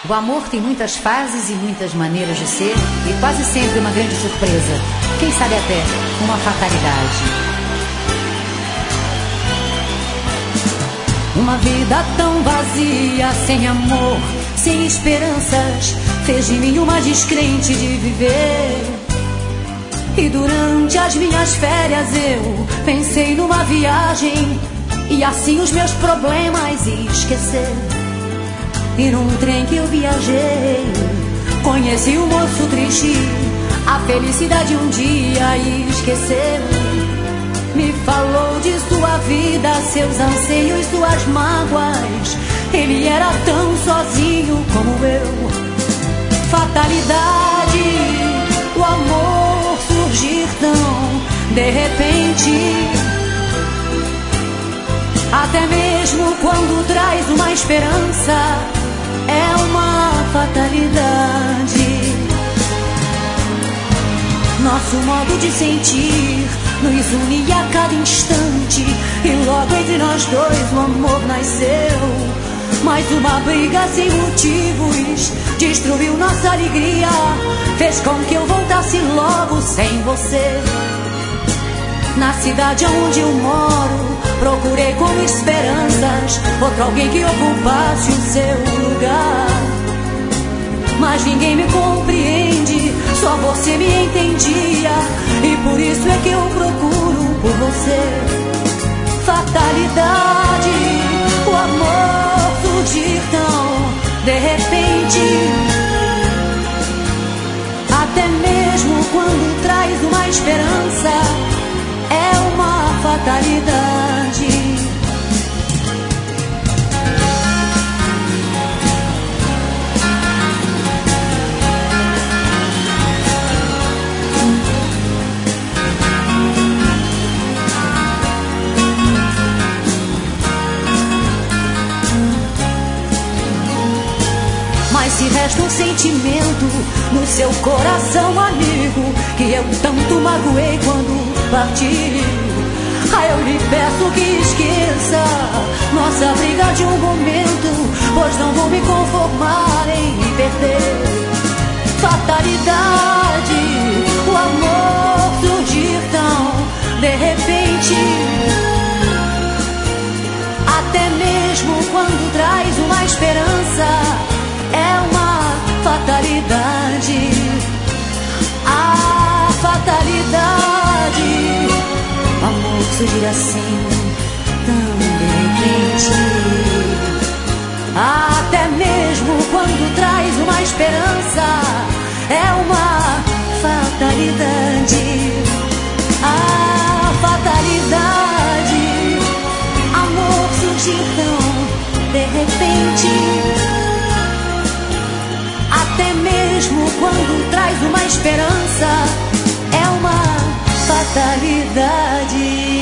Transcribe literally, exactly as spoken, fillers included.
O amor tem muitas fases e muitas maneiras de ser, e quase sempre uma grande surpresa, quem sabe até uma fatalidade. Uma vida tão vazia, sem amor, sem esperanças, fez de mim uma descrente de viver. E durante as minhas férias eu pensei numa viagem e assim os meus problemas esquecer. E num trem que eu viajei, conheci um moço triste, a felicidade um dia esqueceu. Me falou de sua vida, seus anseios, suas mágoas. Ele era tão sozinho como eu. Fatalidade, o amor surgir tão de repente. Até mesmo quando traz uma esperança, é uma fatalidade. Nosso modo de sentir nos unia a cada instante, e logo entre nós dois o amor nasceu. Mas uma briga sem motivos destruiu nossa alegria, fez com que eu voltasse logo sem você. Na cidade onde eu moro, procurei com esperanças outro alguém que ocupasse o seu lugar. Mas ninguém me compreende, só você me entendia, e por isso é que eu procuro por você. Fatalidade, o amor surgir tão de repente. Até mesmo quando traz uma esperança, é uma fatalidade. Mas se resta um sentimento no seu coração, amigo, que eu tanto magoei quando parti. Ah, eu lhe peço que esqueça nossa briga de um momento, pois não vou me conformar em perder. Fatalidade, o amor surgir tão de repente. Até mesmo quando traz uma esperança, é uma fatalidade. A fatalidade, o amor surgir assim tão de repente. Até mesmo quando traz uma esperança, é uma fatalidade. A fatalidade, amor surgir tão de repente. Até mesmo quando traz uma esperança, é uma fatalidade.